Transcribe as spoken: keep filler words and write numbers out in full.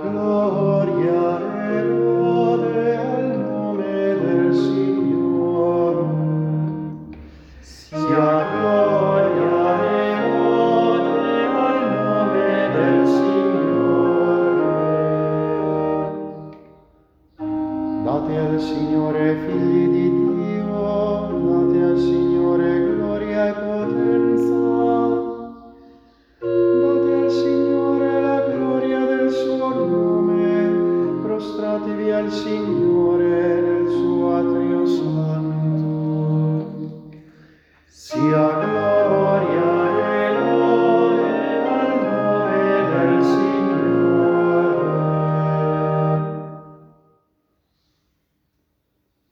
gloria e lode al nome del Signore. Sia gloria e lode al nome del Signore. Date al Signore, figli